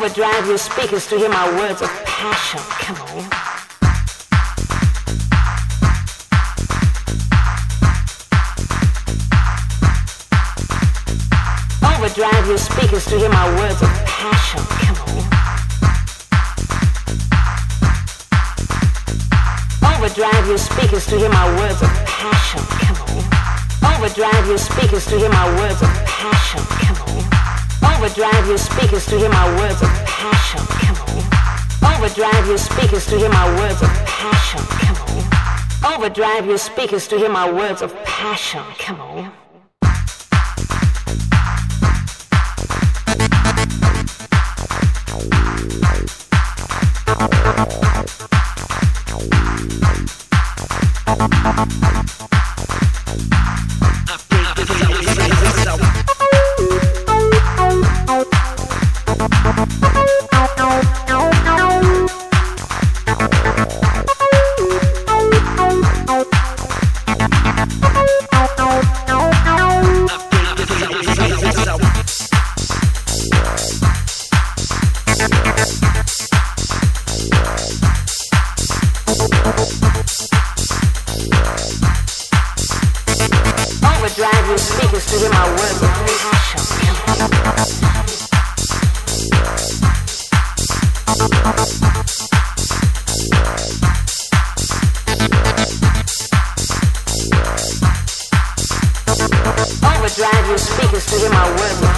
Overdrive your speakers to hear my words of passion. Come on. Overdrive your speakers to hear my words of passion. Come on. Overdrive your speakers to hear my words of passion. Come on. Overdrive your speakers to hear my words of passion. Come on. Overdrive your speakers to hear my words of passion. Come on. Overdrive your speakers to hear my words of passion. Come on. Overdrive your speakers to hear my words of passion. Come on. Overdrive your speakers to hear my words of passion. Overdrive your speakers to hear my words of